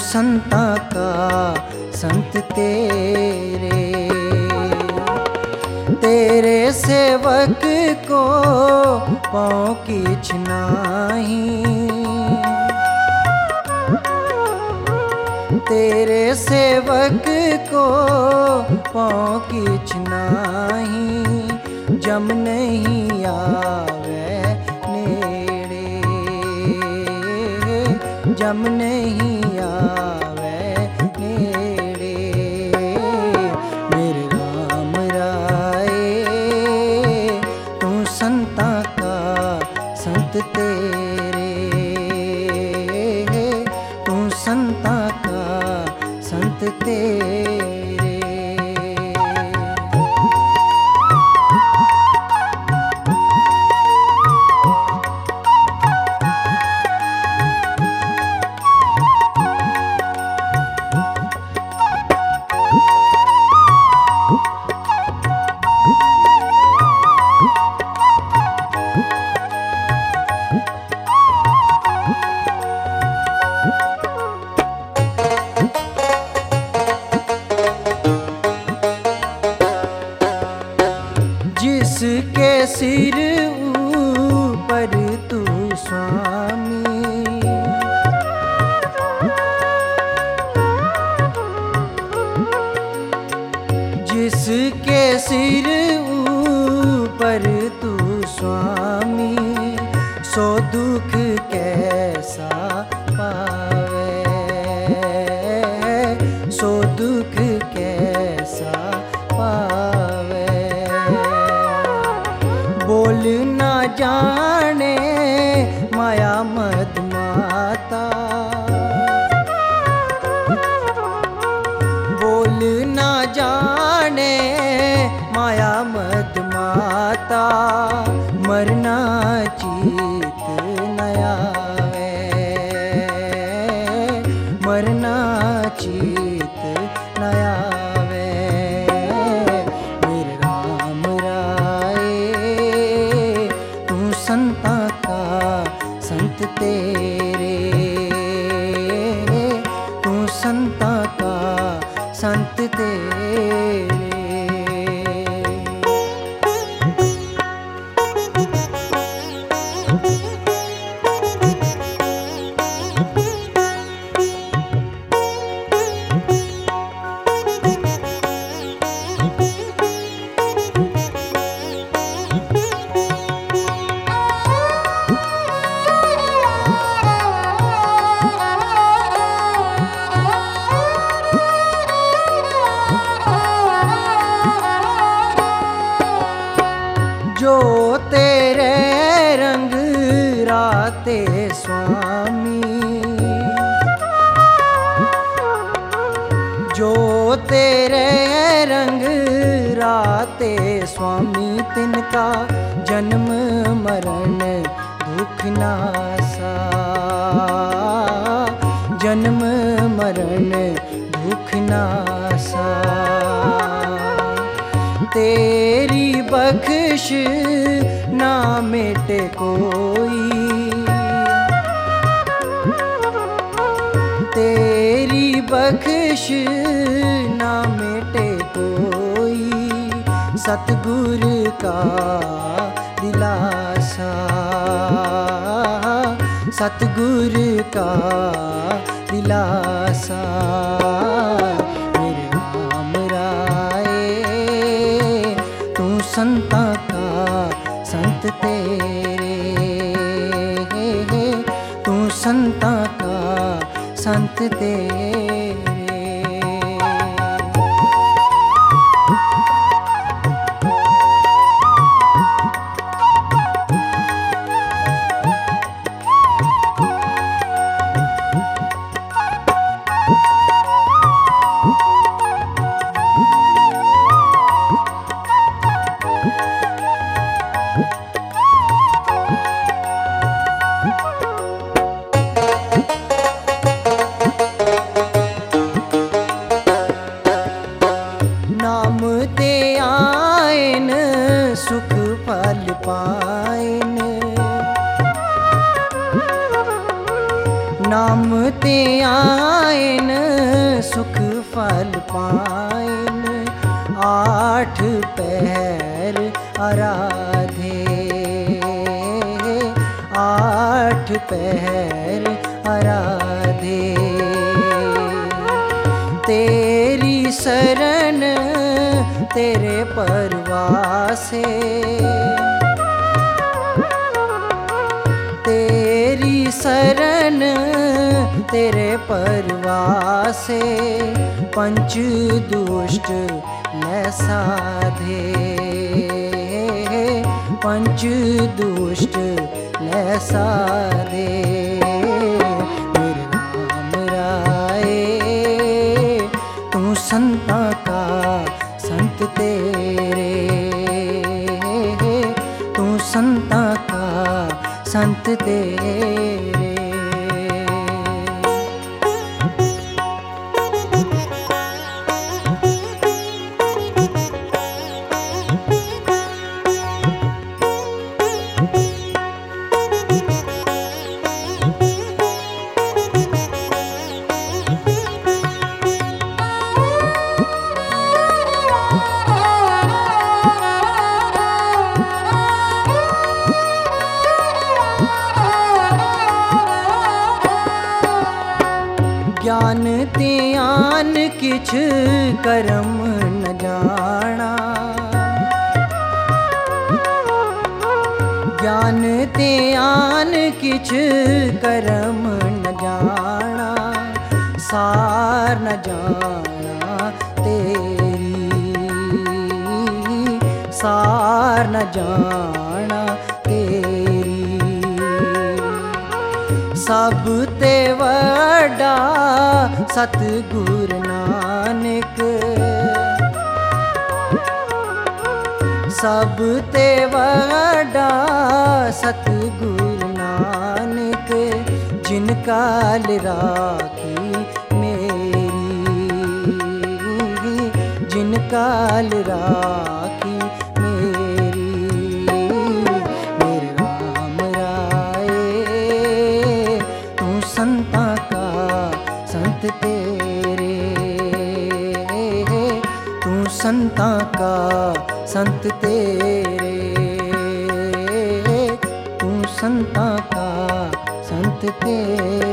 संता का संत तेरे, तेरे सेवक को पाँव कीछ नाही, तेरे सेवक को पाँव कीछ नाही, जम नहीं आवे नेड़े, जम नहीं आवे नेड़े। मेरे राम राए तू संता का संत तेरे, तू संता का संत तेरे। जिसके सिर ऊपर तू स्वामी, जिसके सिर ऊपर तू स्वामी, सो दुख कैसा पावे, सो दुख कैसा पावे। बोल ना जाने माया मद माता, बोल ना जाने माया मद माता, मरना चीत न आवे, मरना चीत न आवे। मेरे राम राए तू संता का संत तेरे, तू संता का संत तेरे। जो तेरे रंग राते स्वामी, जो तेरे रंग राते स्वामी, तिनका जन्म मरण दुख नासा, जन्म मरण दुख नासा। तेरी बख्श ना मिटे कोई, तेरी बख्श ना मिटे कोई, सतगुर का दिलासा, सतगुर का दिलासा। मेरे राम राए तू संता का संत तेरे, तू संता का संत तेरे। काम ते आयन सुख फल पायन, आठ पहर आराधे, आठ पहर आराधे। तेरी शरण तेरे परवासे, तेरी शरण तेरे परवासे, पंच दुष्ट ले साधे, पंच दुष्ट ले साधे। मेरे राम राए तू संता का संत तेरे, तू संता का संत तेरे। ज्ञान ते आन किछ करम न जाना, ज्ञान ते आन किछ करम न जाना, सार न जाना तेरी, सार न जाना तेरी। सब ते वड्डा सतगुर नानक, सब ते वड्डा सतगुर नानक, जिन काल राखी मेरी, जिन काल राखी मेरी। मेरे राम राए तू संता का संत तेरे, तू संता का संत तेरे, तू संता का संत तेरे।